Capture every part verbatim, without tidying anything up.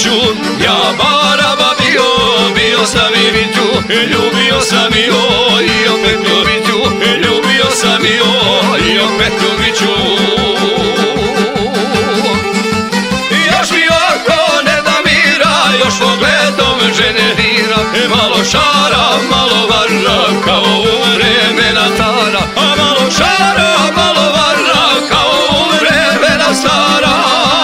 Petkoviću, ja baraba bio, bio sam i Viću, ljubio sam i o, i o Petkoviću, ljubio sam i o, i o Petkoviću. Još mi oko ne da mira, još pogledom generira, malo šara, malo varra, kao u vremena stara, a malo šara, malo varra, kao u vremena stara.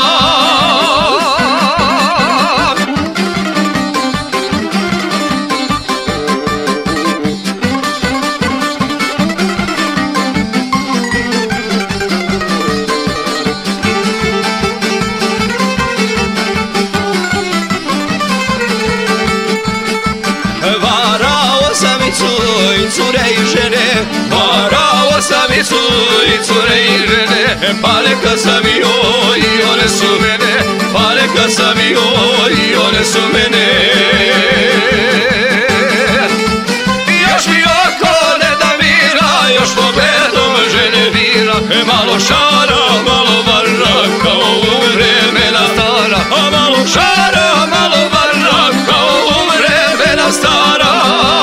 I cure i žene, varao sam i cure i žene, pa neka sam i o, i one su mene, pa neka sam i o, i one su mene. Još mi oko ne da mira, još pogledom žene vira, malo šara, malo varra, kao u vremena stara, a malo šara, malo varra, kao u vremena stara.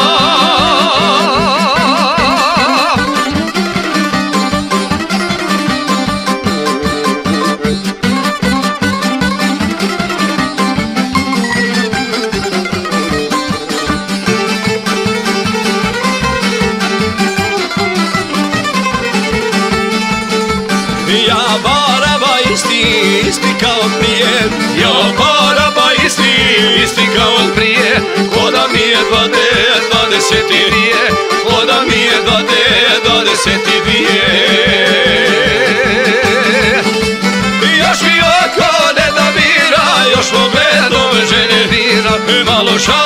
Ja baraba isti, isti kao prije, ja baraba isti, isti kao prije, ko da mi je dvade, dvadeset i dvije, ko da mi je dvade, dvadeset i dvije. Još mi oko ne da mira, još pogledom žene vira, malo šara.